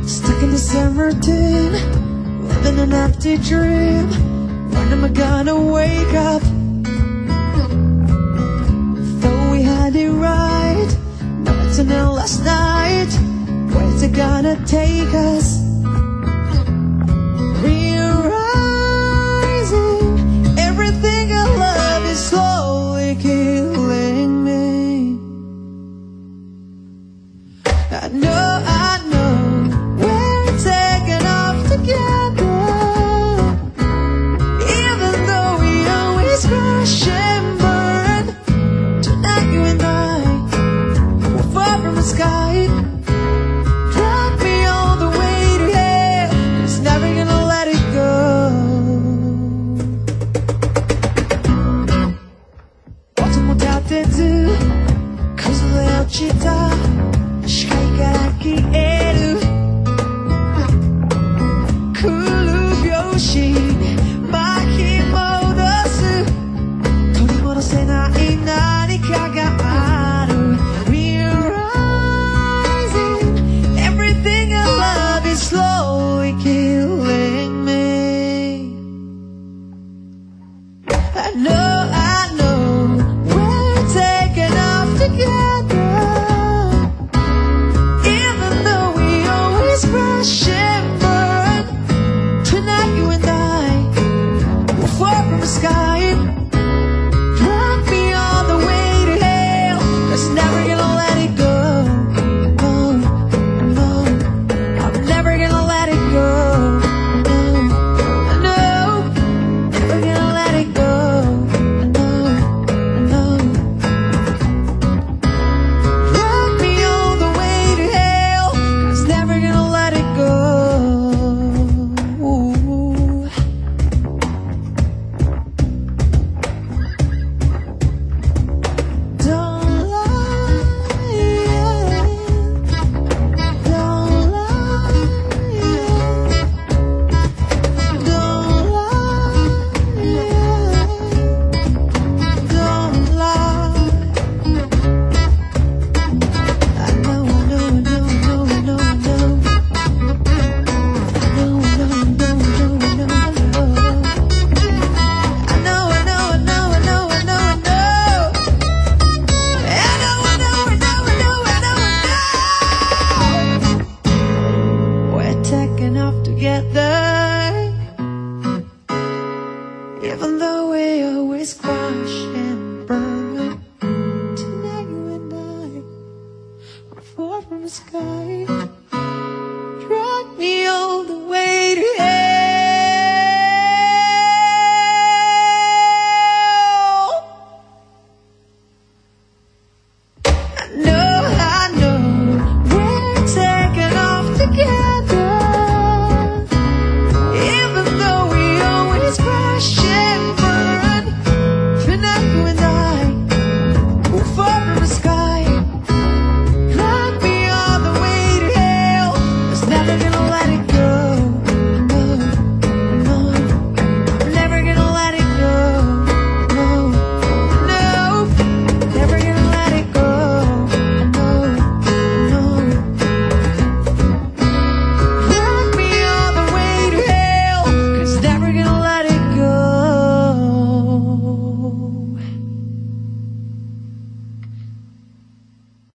Stuck in the summer routine, living an empty dream. When am I gonna wake up? Thought we had it right, but it's until last night. Where's it gonna take us? Realizing everything I love is slowly killing me. I know we're taking off together, even though we always crash and burn. Tonight you and I, we're far from the sky. Drag me all the way to hell, it's never gonna let it go. Ottoも立てず崩れ落ちた視界から消える来る拍子巻き戻す取り戻せない何かがある Realizing everything I love is slowly killing me. I know we're taking off together, even though we always crash and burn. Tonight you and I, we're far from the sky. Drag me all the way to hell, 'cause never gonna let it go. No, I'm never gonna let it go. No, never gonna let it go. No. Drag me all the way to hell, 'cause never gonna let it go. Don't lie, don't lie, don't lie. I know. We're taking off together, even though we always crash and burn. Tonight you and I, we're far from the sky.